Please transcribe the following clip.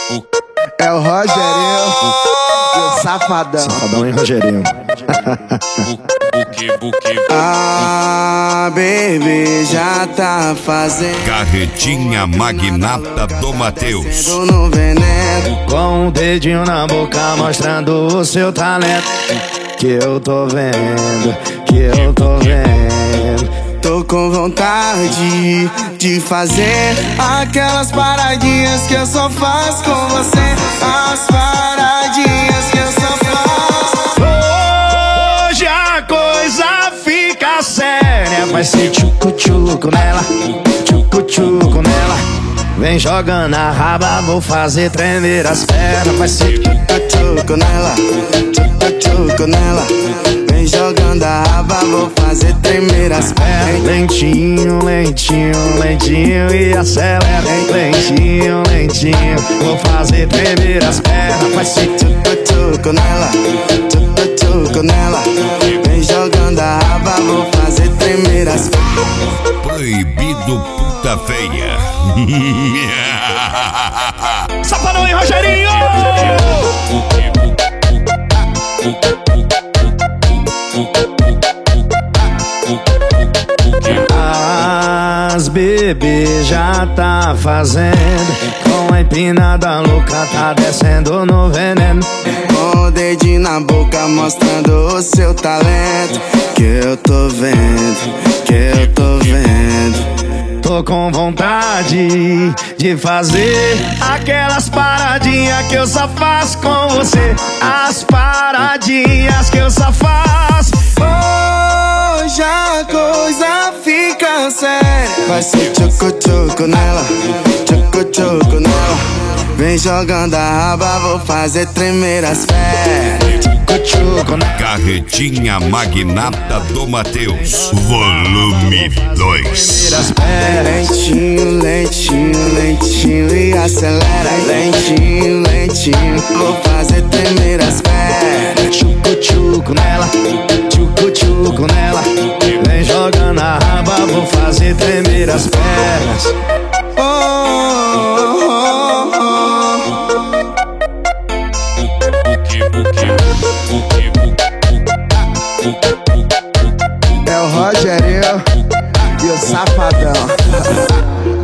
É o Rogerinho e o Safadão. Safadão e Rogerinho. Ah, baby, já tá fazendo Carretinha magnata do Matheus. no veneno. Com o dedinho na boca mostrando o seu talento. Que eu tô vendo, que eu tô vendo. Tô com vontade de fazer aquelas paradinhas que eu só faço com você. As paradinhas que eu só faço. Hoje a coisa fica séria. Vai ser tchucu-tchucu nela, tchucu-tchucu nela. Vem jogando a raba, vou fazer tremer as pernas. Vai ser Tchucu nela, tchucu nela. Vem jogando a raba, vou fazer tremer as pernas. lentinho, lentinho, lentinho e acelera. Lentinho, lentinho, vou fazer tremer as pernas. Vai ser Tchucu nela, tchucu nela. Vem jogando a raba, vou fazer tremer as pernas. Proibido puta feia. Safadão e Rogerinho! As bebês já tá fazendo. Com a empinada louca tá descendo no veneno. Com o dedinho na boca mostrando o seu talento. Que eu tô vendo, que eu tô vendo. Tô com vontade de fazer aquelas paradinhas que eu só faço com você. As paradinhas que eu só faço. Hoje a coisa fica séria. Vai ser tchucu-tchucu nela, tchucu-tchucu nela. Vem jogando a raba, vou fazer tremer as pernas. Tchucu-tchucu nela. Carretinha magnata do Matheus. Volume 2. Lentinho, lentinho, lentinho e acelera. Lentinho, lentinho, vou fazer tremer as pernas. Tchucu-tchucu nela, tchucu-tchucu nela. Vem jogando a raba, vou fazer tremer as pernas. Oh, oh, oh, oh. É o Rogerinho e o Safadão.